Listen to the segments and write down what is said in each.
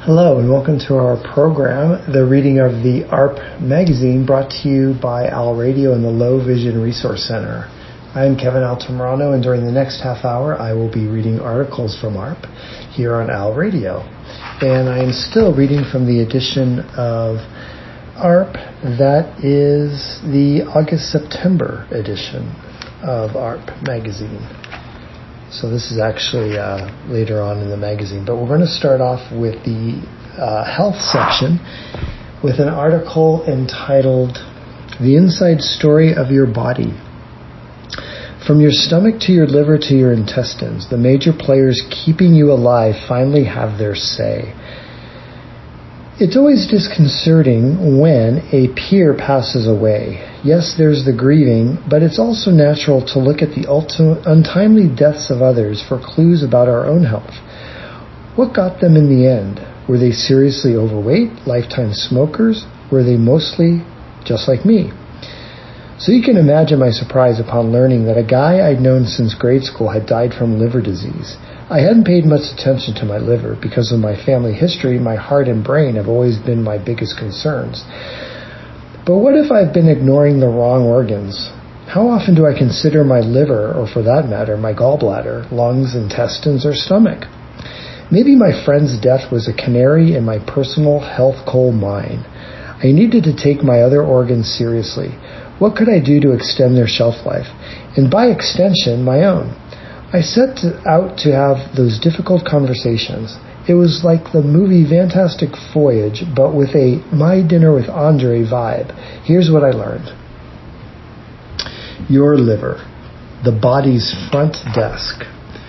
Hello and welcome to our program, the reading of the ARP magazine, brought to you by Al Radio and the Low Vision Resource Center. I'm Kevin Altamirano, and during the next half hour I will be reading articles from ARP here on Al Radio. And I am still reading from the edition of ARP that is the August-September edition of ARP magazine. So this is actually later on in the magazine. But we're going to start off with the health section with an article entitled The Inside Story of Your Body. From your stomach to your liver to your intestines, the major players keeping you alive finally have their say. It's always disconcerting when a peer passes away. Yes, there's the grieving, but it's also natural to look at the untimely deaths of others for clues about our own health. What got them in the end? Were they seriously overweight, lifetime smokers? Were they mostly just like me? So you can imagine my surprise upon learning that a guy I'd known since grade school had died from liver disease. I hadn't paid much attention to my liver. Because of my family history, my heart and brain have always been my biggest concerns. But what if I've been ignoring the wrong organs? How often do I consider my liver, or for that matter, my gallbladder, lungs, intestines, or stomach? Maybe my friend's death was a canary in my personal health coal mine. I needed to take my other organs seriously. What could I do to extend their shelf life? And by extension, my own. I set out to have those difficult conversations. It was like the movie Fantastic Voyage, but with a My Dinner with Andre vibe. Here's what I learned. Your liver, the body's front desk.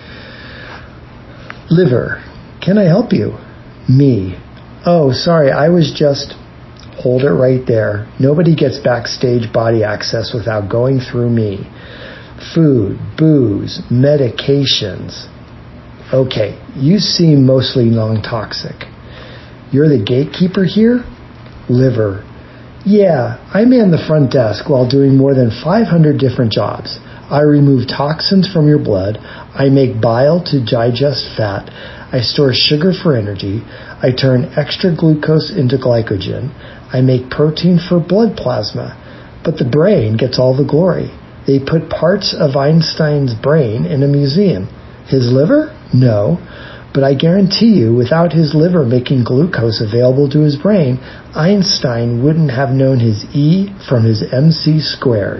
Liver, can I help you? Me. Oh, sorry, I was just... Hold it right there. Nobody gets backstage body access without going through me. Food, booze, medications. Okay, you seem mostly non-toxic. You're the gatekeeper here? Liver. Yeah, I man the front desk while doing more than 500 different jobs. I remove toxins from your blood. I make bile to digest fat. I store sugar for energy. I turn extra glucose into glycogen. I make protein for blood plasma. But the brain gets all the glory. They put parts of Einstein's brain in a museum. His liver? No. But I guarantee you, without his liver making glucose available to his brain, Einstein wouldn't have known his E from his MC squared.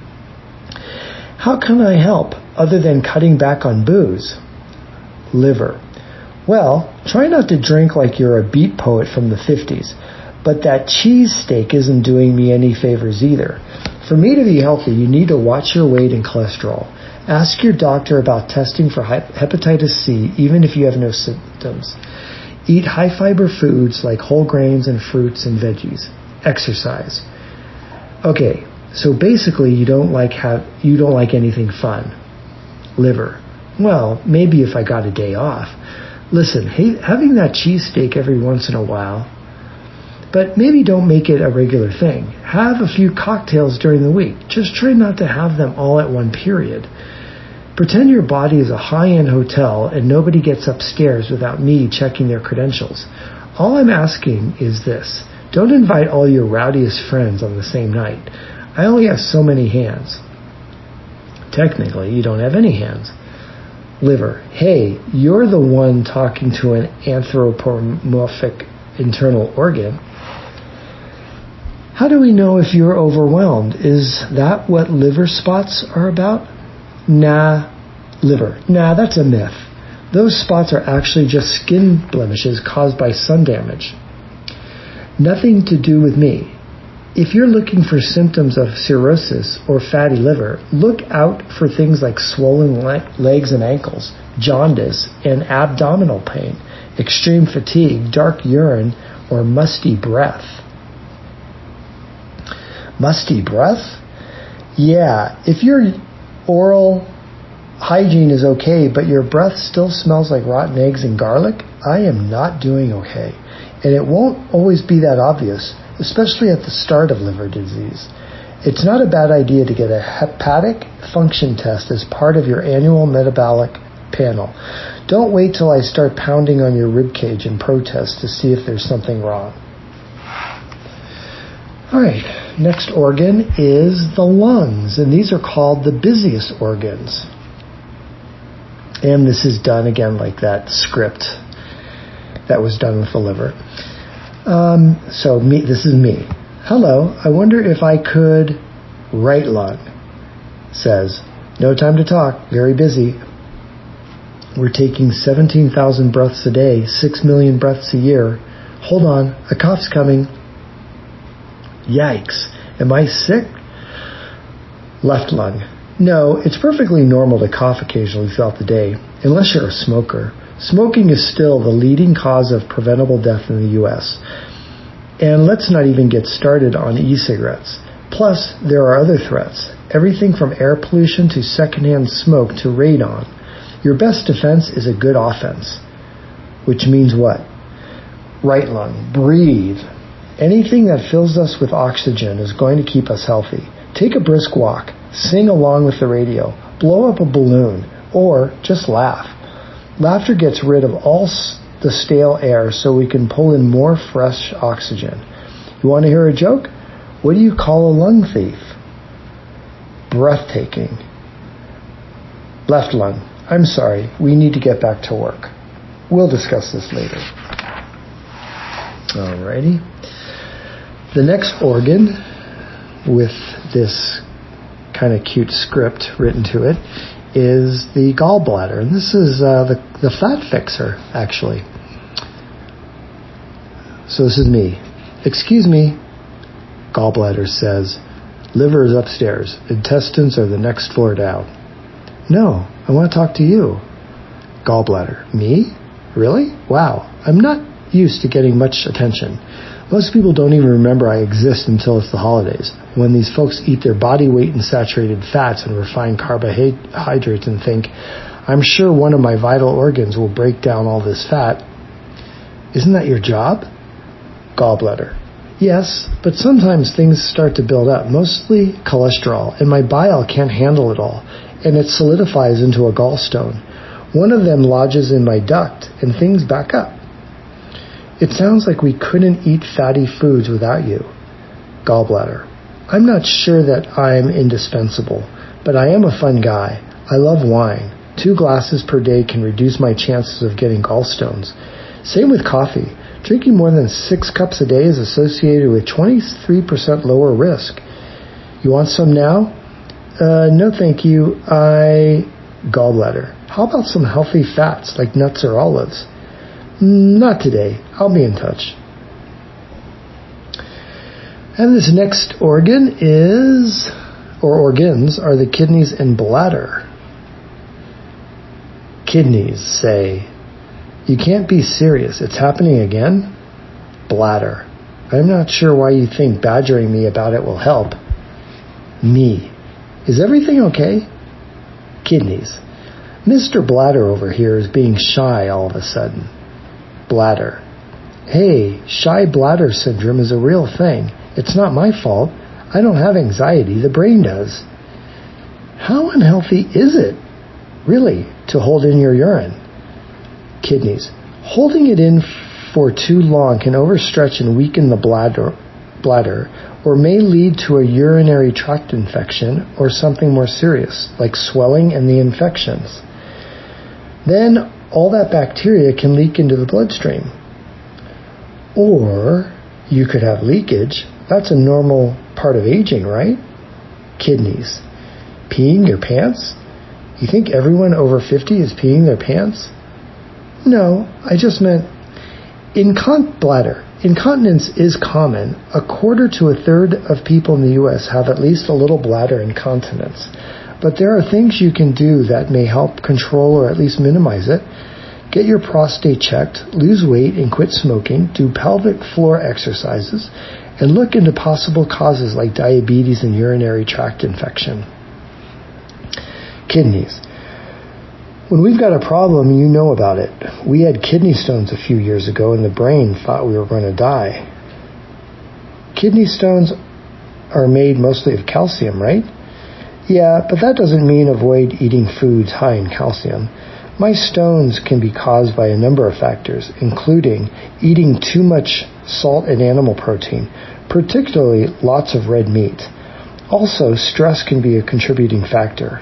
How can I help, other than cutting back on booze? Liver. Well, try not to drink like you're a beat poet from the 50s. But that cheese steak isn't doing me any favors either. For me to be healthy, you need to watch your weight and cholesterol. Ask your doctor about testing for hepatitis C, even if you have no symptoms. Eat high-fiber foods like whole grains and fruits and veggies. Exercise. Okay, so basically you don't like anything fun. Liver. Well, maybe if I got a day off. Listen, having that cheesesteak every once in a while, but maybe don't make it a regular thing. Have a few cocktails during the week. Just try not to have them all at one period. Pretend your body is a high-end hotel and nobody gets upstairs without me checking their credentials. All I'm asking is this. Don't invite all your rowdiest friends on the same night. I only have so many hands. Technically, you don't have any hands. Liver. Hey, you're the one talking to an anthropomorphic internal organ. How do we know if you're overwhelmed? Is that what liver spots are about? Nah, that's a myth. Those spots are actually just skin blemishes caused by sun damage. Nothing to do with me. If you're looking for symptoms of cirrhosis or fatty liver, look out for things like swollen legs and ankles, jaundice, and abdominal pain, extreme fatigue, dark urine, or musty breath. Musty breath? Yeah, if your oral hygiene is okay, but your breath still smells like rotten eggs and garlic, I am not doing okay. And it won't always be that obvious, especially at the start of liver disease. It's not a bad idea to get a hepatic function test as part of your annual metabolic panel. Don't wait till I start pounding on your ribcage in protest to see if there's something wrong. All right, next organ is the lungs, and these are called the busiest organs. And this is done again like that script that was done with the liver. This is me. Hello, I wonder if I could... Right lung says, no time to talk, very busy. We're taking 17,000 breaths a day, 6 million breaths a year. Hold on, a cough's coming. Yikes, am I sick? Left lung. No, it's perfectly normal to cough occasionally throughout the day, unless you're a smoker. Smoking is still the leading cause of preventable death in the U.S. And let's not even get started on e-cigarettes. Plus, there are other threats. Everything from air pollution to secondhand smoke to radon. Your best defense is a good offense. Which means what? Right lung. Breathe. Anything that fills us with oxygen is going to keep us healthy. Take a brisk walk. Sing along with the radio. Blow up a balloon. Or just laugh. Laughter gets rid of all the stale air so we can pull in more fresh oxygen. You want to hear a joke? What do you call a lung thief? Breathtaking. Left lung. I'm sorry, we need to get back to work. We'll discuss this later. Alrighty. The next organ with this kind of cute script written to it is the gallbladder. And this is the fat fixer, actually. So this is me. Excuse me. Gallbladder says, liver is upstairs. Intestines are the next floor down. No, I want to talk to you. Gallbladder. Me? Really? Wow. I'm not used to getting much attention. Most people don't even remember I exist until it's the holidays, when these folks eat their body weight in saturated fats and refined carbohydrates and think, I'm sure one of my vital organs will break down all this fat. Isn't that your job? Gallbladder. Yes, but sometimes things start to build up, mostly cholesterol, and my bile can't handle it all, and it solidifies into a gallstone. One of them lodges in my duct, and things back up. It sounds like we couldn't eat fatty foods without you. Gallbladder. I'm not sure that I'm indispensable, but I am a fun guy. I love wine. 2 glasses per day can reduce my chances of getting gallstones. Same with coffee. Drinking more than 6 cups a day is associated with 23% lower risk. You want some now? No thank you. Gallbladder. How about some healthy fats like nuts or olives? Not today. I'll be in touch. And this next organ organs are the kidneys and bladder. Kidneys say, you can't be serious. It's happening again? Bladder. I'm not sure why you think badgering me about it will help. Me. Is everything okay? Kidneys. Mr. Bladder over here is being shy all of a sudden. Bladder. Hey, shy bladder syndrome is a real thing. It's not my fault. I don't have anxiety. The brain does. How unhealthy is it, really, to hold in your urine? Kidneys. Holding it in for too long can overstretch and weaken the bladder, or may lead to a urinary tract infection or something more serious, like swelling and the infections. Then all that bacteria can leak into the bloodstream. Or you could have leakage. That's a normal part of aging, right? Kidneys. Peeing your pants? You think everyone over 50 is peeing their pants? No, I just meant bladder. Incontinence is common. 1/4 to 1/3 of people in the U.S. have at least a little bladder incontinence. But there are things you can do that may help control or at least minimize it. Get your prostate checked, lose weight and quit smoking, do pelvic floor exercises, and look into possible causes like diabetes and urinary tract infection. Kidneys. When we've got a problem, you know about it. We had kidney stones a few years ago and the brain thought we were going to die. Kidney stones are made mostly of calcium, right? Yeah, but that doesn't mean avoid eating foods high in calcium. My stones can be caused by a number of factors, including eating too much salt and animal protein, particularly lots of red meat. Also, stress can be a contributing factor.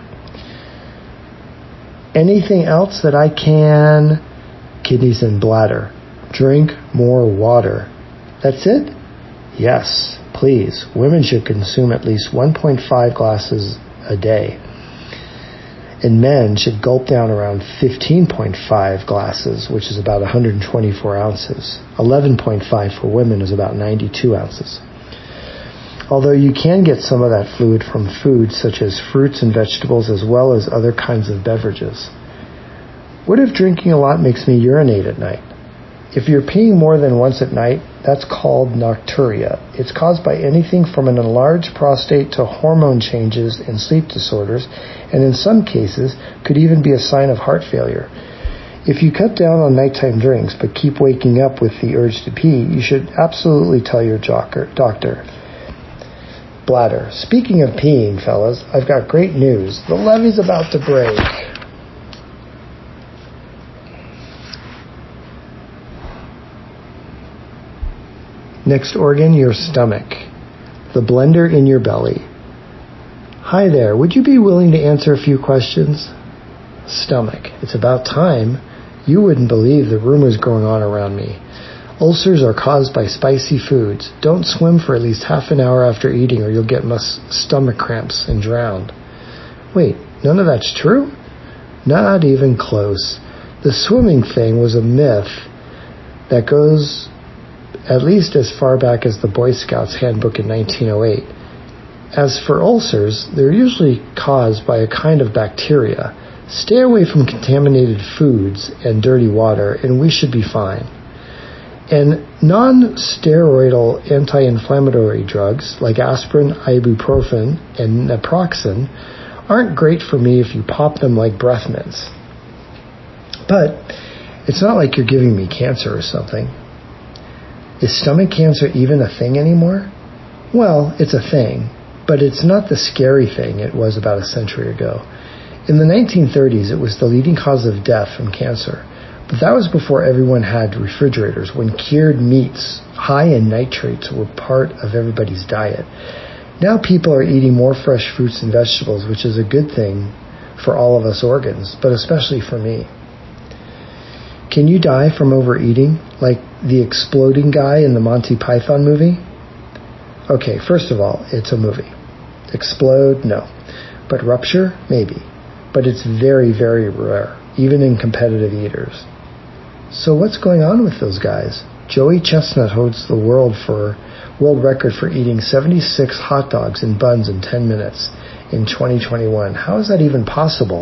Anything else that I can? Kidneys and bladder. Drink more water. That's it? Yes, please. Women should consume at least 1.5 glasses a day. And men should gulp down around 15.5 glasses, which is about 124 ounces. 11.5 for women is about 92 ounces. Although you can get some of that fluid from foods such as fruits and vegetables as well as other kinds of beverages. What if drinking a lot makes me urinate at night? If you're peeing more than once at night, that's called nocturia. It's caused by anything from an enlarged prostate to hormone changes and sleep disorders, and in some cases could even be a sign of heart failure. If you cut down on nighttime drinks but keep waking up with the urge to pee, you should absolutely tell your doctor. Bladder. Speaking of peeing, fellas, I've got great news. The levee's about to break. Next organ, your stomach. The blender in your belly. Hi there, would you be willing to answer a few questions? Stomach. It's about time. You wouldn't believe the rumors going on around me. Ulcers are caused by spicy foods. Don't swim for at least half an hour after eating or you'll get stomach cramps and drown. Wait, none of that's true? Not even close. The swimming thing was a myth that goes at least as far back as the Boy Scouts handbook in 1908. As for ulcers, they're usually caused by a kind of bacteria. Stay away from contaminated foods and dirty water, and we should be fine. And non-steroidal anti-inflammatory drugs like aspirin, ibuprofen, and naproxen aren't great for me if you pop them like breath mints. But it's not like you're giving me cancer or something. Is stomach cancer even a thing anymore? Well, it's a thing, but it's not the scary thing it was about a century ago. In the 1930s, it was the leading cause of death from cancer. But that was before everyone had refrigerators, when cured meats high in nitrates were part of everybody's diet. Now people are eating more fresh fruits and vegetables, which is a good thing for all of us organs, but especially for me. Can you die from overeating, like the exploding guy in the Monty Python movie? Okay, first of all, it's a movie. Explode? No. But rupture? Maybe. But it's very, very rare, even in competitive eaters. So what's going on with those guys? Joey Chestnut holds the world record for eating 76 hot dogs and buns in 10 minutes in 2021. How is that even possible?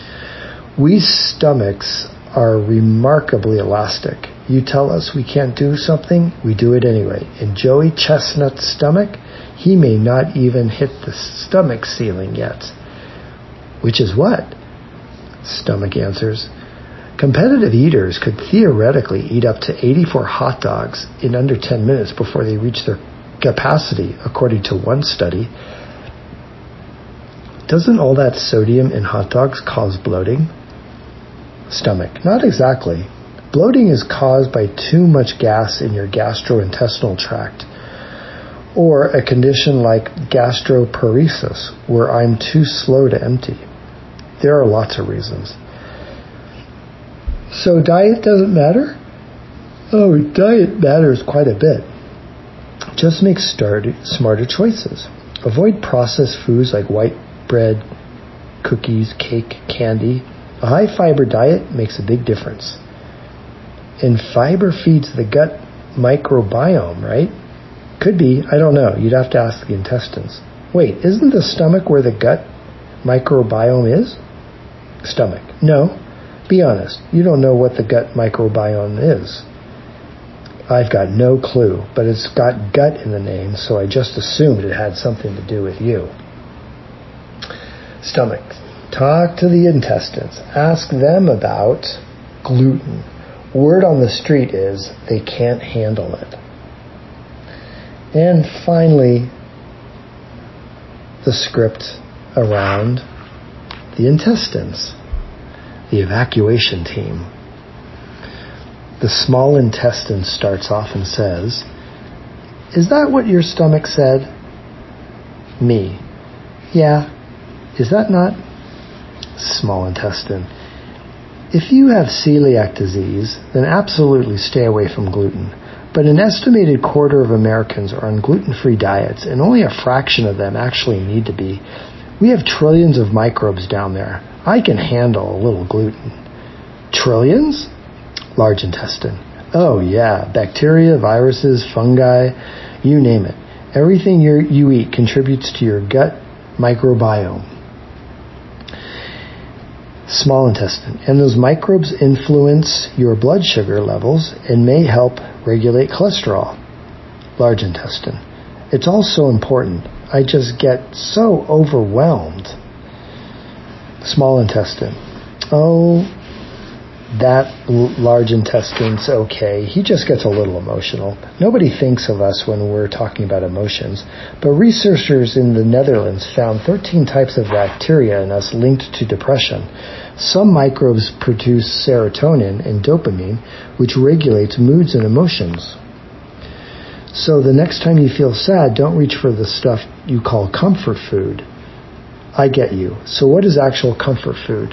We stomachs are remarkably elastic. You tell us we can't do something, we do it anyway. In Joey Chestnut's stomach, he may not even hit the stomach ceiling yet. Which is what? Stomach answers. Competitive eaters could theoretically eat up to 84 hot dogs in under 10 minutes before they reach their capacity, according to one study. Doesn't all that sodium in hot dogs cause bloating? Stomach. Not exactly. Bloating is caused by too much gas in your gastrointestinal tract, or a condition like gastroparesis, where I'm too slow to empty. There are lots of reasons. So diet doesn't matter? Oh, diet matters quite a bit. Just make smarter choices. Avoid processed foods like white bread, cookies, cake, candy. A high-fiber diet makes a big difference. And fiber feeds the gut microbiome, right? Could be. I don't know. You'd have to ask the intestines. Wait, isn't the stomach where the gut microbiome is? Stomach. No. Be honest. You don't know what the gut microbiome is. I've got no clue, but it's got gut in the name, so I just assumed it had something to do with you. Stomach. Talk to the intestines. Ask them about gluten. Word on the street is they can't handle it. And finally, the script around the intestines. the evacuation team. The small intestine starts off and says, "Is that what your stomach said?" Me, "Yeah. Is that not?" Small intestine, "If you have celiac disease, then absolutely stay away from gluten. But an estimated quarter of Americans are on gluten-free diets, and only a fraction of them actually need to be. We have trillions of microbes down there. I can handle a little gluten." Trillions? Large intestine, "Oh yeah, bacteria, viruses, fungi, you name it. Everything you eat contributes to your gut microbiome." Small intestine, "And those microbes influence your blood sugar levels and may help regulate cholesterol." Large intestine, "It's all so important. I just get so overwhelmed." Small intestine, "Oh, that large intestine's okay. He just gets a little emotional. Nobody thinks of us when we're talking about emotions, but researchers in the Netherlands found 13 types of bacteria in us linked to depression. Some microbes produce serotonin and dopamine, which regulates moods and emotions. So the next time you feel sad, don't reach for the stuff you call comfort food." I get you. So what is actual comfort food?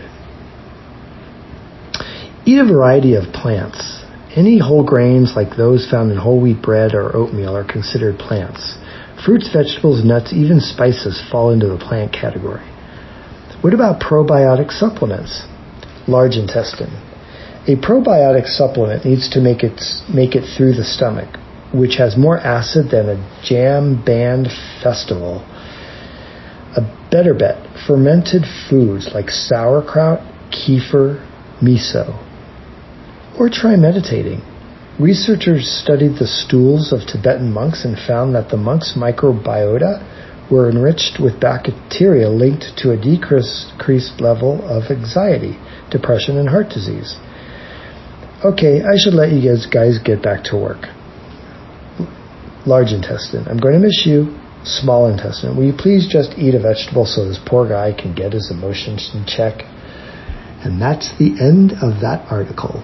Eat a variety of plants. Any whole grains like those found in whole wheat bread or oatmeal are considered plants. Fruits, vegetables, nuts, even spices fall into the plant category. What about probiotic supplements? Large intestine. A probiotic supplement needs to make it through the stomach, which has more acid than a jam band festival. A better bet, fermented foods like sauerkraut, kefir, miso. Or try meditating. Researchers studied the stools of Tibetan monks and found that the monks' microbiota were enriched with bacteria linked to a decreased level of anxiety, depression, and heart disease. Okay, I should let you guys get back to work. Large intestine, "I'm going to miss you." Small intestine, "Will you please just eat a vegetable so this poor guy can get his emotions in check?" And that's the end of that article.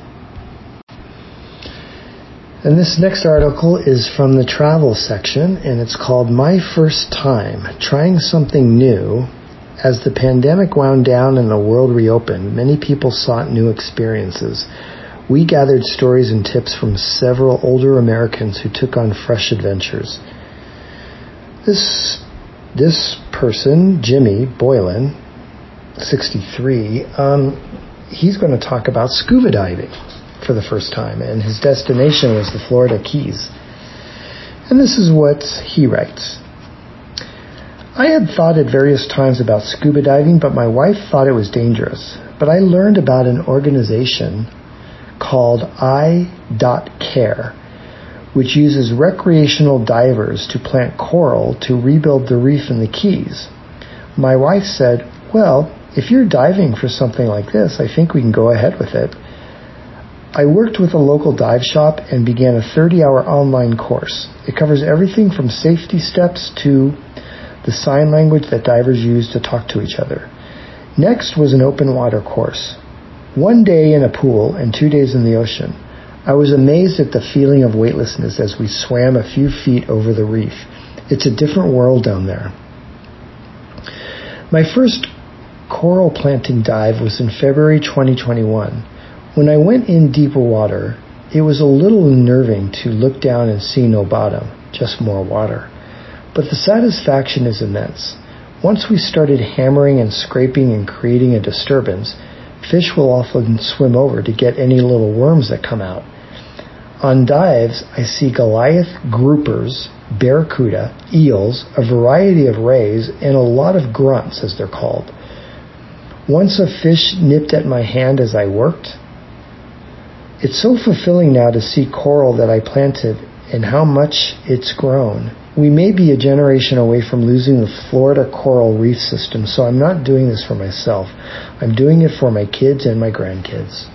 And this next article is from the travel section, and it's called "My First Time, Trying Something New." As the pandemic wound down and the world reopened, many people sought new experiences. We gathered stories and tips from several older Americans who took on fresh adventures. This person, Jimmy Boylan, 63, he's going to talk about scuba diving for the first time, and his destination was the Florida Keys. And this is what he writes. "I had thought at various times about scuba diving, but my wife thought it was dangerous. But I learned about an organization called I.Care, which uses recreational divers to plant coral to rebuild the reef in the Keys. My wife said, 'Well, if you're diving for something like this, I think we can go ahead with it.' I worked with a local dive shop and began a 30-hour online course. It covers everything from safety steps to the sign language that divers use to talk to each other. Next was an open water course. 1 day in a pool and 2 days in the ocean. I was amazed at the feeling of weightlessness as we swam a few feet over the reef. It's a different world down there. My first coral planting dive was in February 2021. When I went in deeper water, it was a little unnerving to look down and see no bottom, just more water. But the satisfaction is immense. Once we started hammering and scraping and creating a disturbance, fish will often swim over to get any little worms that come out. On dives, I see Goliath groupers, barracuda, eels, a variety of rays, and a lot of grunts, as they're called. Once a fish nipped at my hand as I worked. It's so fulfilling now to see coral that I planted and how much it's grown. We may be a generation away from losing the Florida coral reef system, so I'm not doing this for myself. I'm doing it for my kids and my grandkids."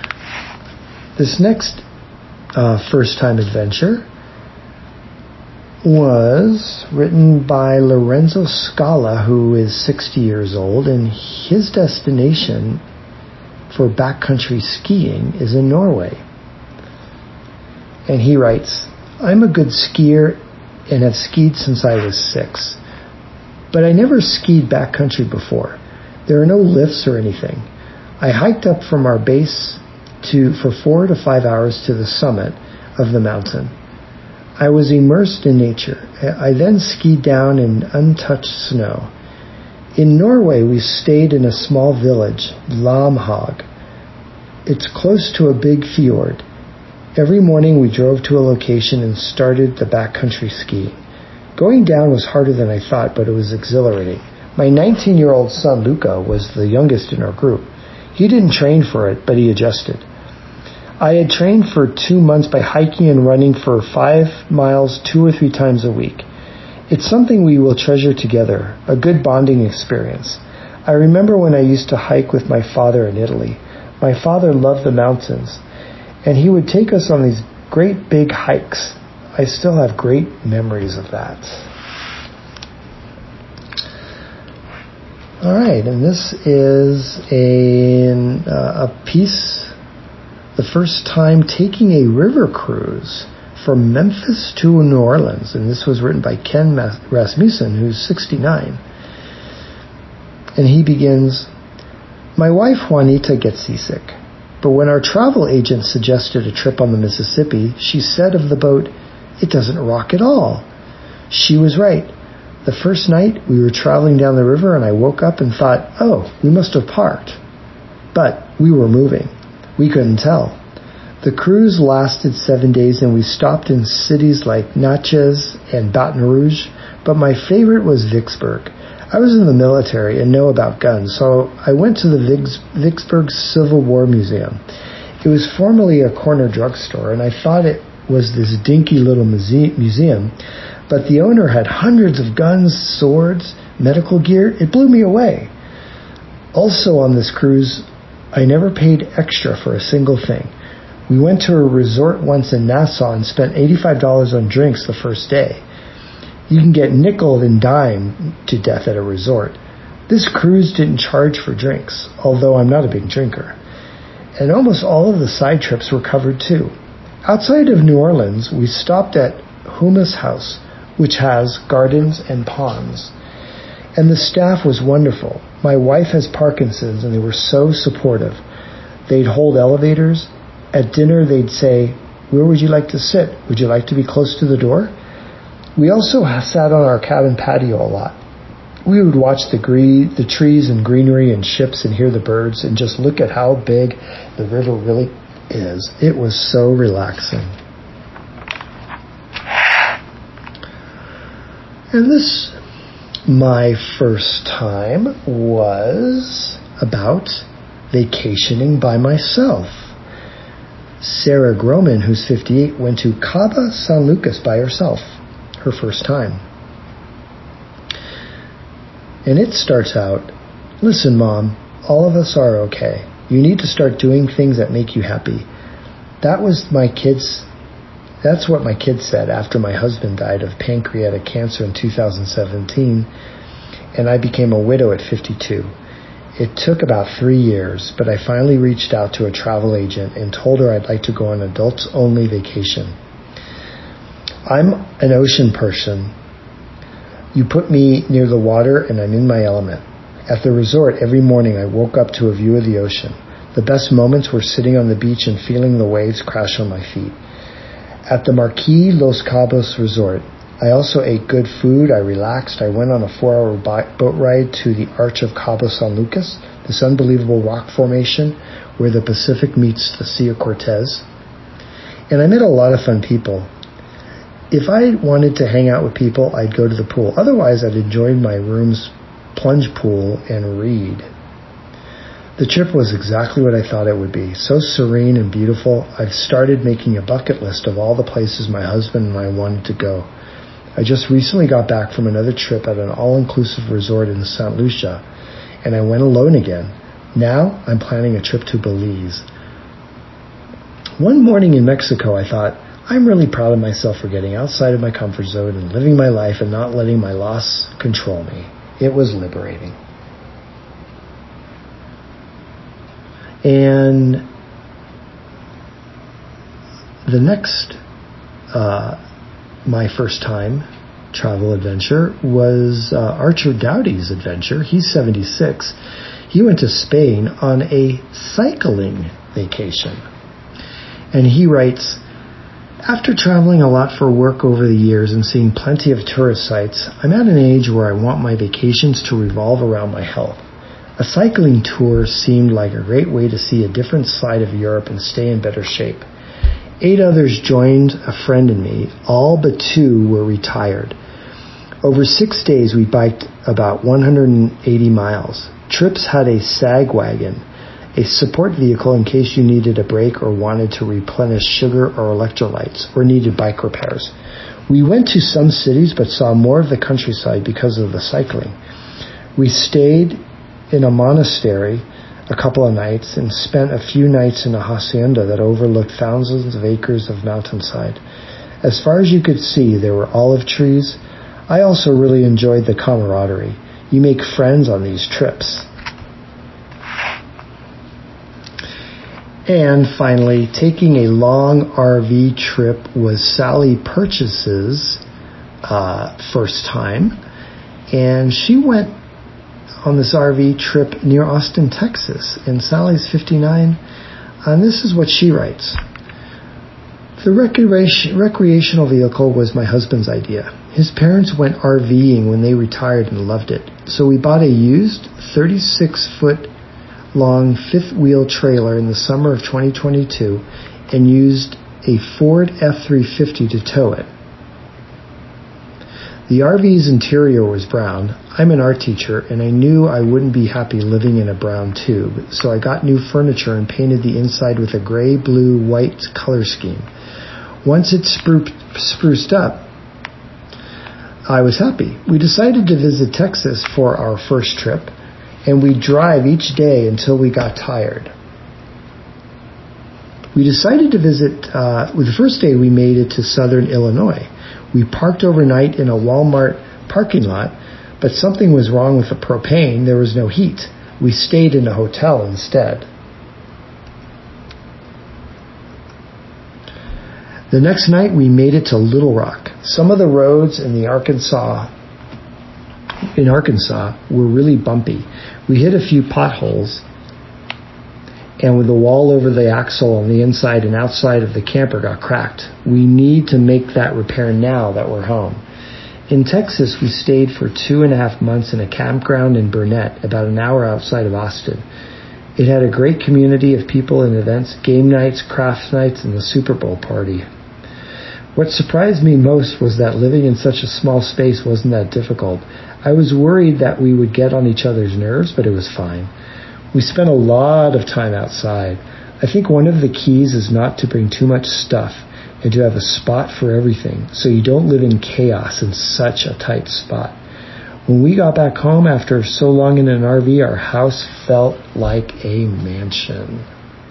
This next first-time adventure was written by Lorenzo Scala, who is 60 years old, and his destination for backcountry skiing is in Norway. And he writes, I'm a good skier and have skied since I was 6, but I never skied backcountry before. There are no lifts or anything. I hiked up from our base for 4 to 5 hours to the summit of the mountain. I was immersed in nature. I then skied down in untouched snow. In Norway, we stayed in a small village, Lamhag. It's close to a big fjord. Every morning we drove to a location and started the backcountry skiing. Going down was harder than I thought, but it was exhilarating. My 19-year-old son, Luca, was the youngest in our group. He didn't train for it, but he adjusted. I had trained for 2 months by hiking and running for 5 miles 2 or 3 times a week. It's something we will treasure together, a good bonding experience. I remember when I used to hike with my father in Italy. My father loved the mountains, and he would take us on these great big hikes. I still have great memories of that. All right, and this is a piece, the first time taking a river cruise from Memphis to New Orleans, and this was written by Ken Rasmussen, who's 69. And he begins, my wife Juanita gets seasick, but when our travel agent suggested a trip on the Mississippi, she said of the boat, it doesn't rock at all. She was right. The first night we were traveling down the river and I woke up and thought, oh, we must have parked. But we were moving. We couldn't tell. The cruise lasted 7 days and we stopped in cities like Natchez and Baton Rouge, but my favorite was Vicksburg. I was in the military and know about guns, so I went to the Vicksburg Civil War Museum. It was formerly a corner drugstore, and I thought it was this dinky little museum, but the owner had hundreds of guns, swords, medical gear. It blew me away. Also on this cruise, I never paid extra for a single thing. We went to a resort once in Nassau and spent $85 on drinks the first day. You can get nickeled and dimed to death at a resort. This cruise didn't charge for drinks, although I'm not a big drinker. And almost all of the side trips were covered too. Outside of New Orleans, we stopped at Hummus House, which has gardens and ponds. And the staff was wonderful. My wife has Parkinson's, and they were so supportive. They'd hold elevators. At dinner, they'd say, where would you like to sit? Would you like to be close to the door? We also sat on our cabin patio a lot. We would watch the trees and greenery and ships and hear the birds and just look at how big the river really is. It was so relaxing. And this, my first time, was about vacationing by myself. Sarah Groman, who's 58, went to Cabo San Lucas by herself, her first time. And it starts out, listen, Mom, all of us are okay. You need to start doing things that make you happy. That's what my kids said after my husband died of pancreatic cancer in 2017, and I became a widow at 52. It took about 3 years, but I finally reached out to a travel agent and told her I'd like to go on adults-only vacation. I'm an ocean person. You put me near the water and I'm in my element. At the resort, every morning I woke up to a view of the ocean. The best moments were sitting on the beach and feeling the waves crash on my feet. At the Marquis Los Cabos resort, I also ate good food, I relaxed, I went on a 4-hour boat ride to the Arch of Cabo San Lucas, this unbelievable rock formation where the Pacific meets the Sea of Cortez. And I met a lot of fun people. If I wanted to hang out with people, I'd go to the pool. Otherwise, I'd enjoy my room's plunge pool and read. The trip was exactly what I thought it would be. So serene and beautiful, I've started making a bucket list of all the places my husband and I wanted to go. I just recently got back from another trip at an all-inclusive resort in St. Lucia, and I went alone again. Now, I'm planning a trip to Belize. One morning in Mexico, I thought, I'm really proud of myself for getting outside of my comfort zone and living my life and not letting my loss control me. It was liberating. And the next, my first time travel adventure was Archer Dowdy's adventure. He's 76. He went to Spain on a cycling vacation. And he writes, after traveling a lot for work over the years and seeing plenty of tourist sites, I'm at an age where I want my vacations to revolve around my health. A cycling tour seemed like a great way to see a different side of Europe and stay in better shape. 8 others joined a friend and me. All but 2 were retired. Over 6 days, we biked about 180 miles. Trips had a sag wagon, a support vehicle in case you needed a break or wanted to replenish sugar or electrolytes or needed bike repairs. We went to some cities but saw more of the countryside because of the cycling. We stayed in a monastery a couple of nights and spent a few nights in a hacienda that overlooked thousands of acres of mountainside. As far as you could see, there were olive trees. I also really enjoyed the camaraderie. You make friends on these trips. And finally, taking a long RV trip was Sally Purchase's first time. And she went on this RV trip near Austin, Texas. And Sally's 59. And this is what she writes. The recreational vehicle was my husband's idea. His parents went RVing when they retired and loved it. So we bought a used 36-foot long fifth-wheel trailer in the summer of 2022 and used a Ford F-350 to tow it. The RV's interior was brown. I'm an art teacher, and I knew I wouldn't be happy living in a brown tube, so I got new furniture and painted the inside with a gray, blue, white color scheme. Once it spruced up, I was happy. We decided to visit Texas for our first trip, and we'd drive each day until we got tired. We decided to visit, the first day we made it to southern Illinois. We parked overnight in a Walmart parking lot, but something was wrong with the propane. There was no heat. We stayed in a hotel instead. The next night we made it to Little Rock. Some of the roads in Arkansas were really bumpy. We hit a few potholes, and with the wall over the axle on the inside and outside of the camper got cracked. We need to make that repair now that we're home. In Texas, we stayed for 2.5 months in a campground in Burnett, about an hour outside of Austin. It had a great community of people and events, game nights, craft nights, and the Super Bowl party. What surprised me most was that living in such a small space wasn't that difficult. I was worried that we would get on each other's nerves, but it was fine. We spent a lot of time outside. I think one of the keys is not to bring too much stuff and to have a spot for everything, so you don't live in chaos in such a tight spot. When we got back home after so long in an RV, our house felt like a mansion.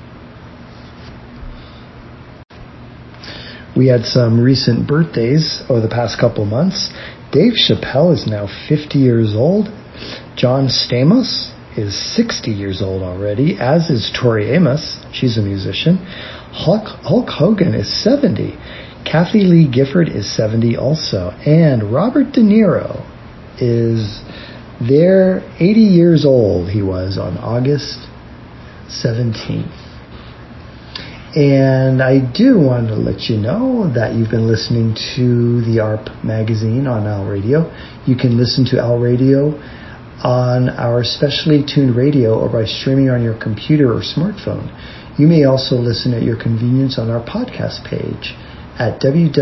We had some recent birthdays over the past couple months. Dave Chappelle is now 50 years old. John Stamos is 60 years old already, as is Tori Amos. She's a musician. Hulk Hogan is 70. Kathy Lee Gifford is 70 also. And Robert De Niro is 80 years old. He was on August 17th. And I do want to let you know that you've been listening to the ARP magazine on Al Radio. You can listen to Al Radio on our specially tuned radio or by streaming on your computer or smartphone. You may also listen at your convenience on our podcast page at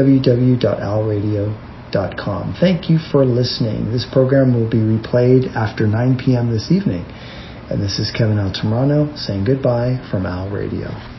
www.alradio.com. Thank you for listening. This program will be replayed after 9 p.m. this evening. And this is Kevin Altamirano saying goodbye from Al Radio.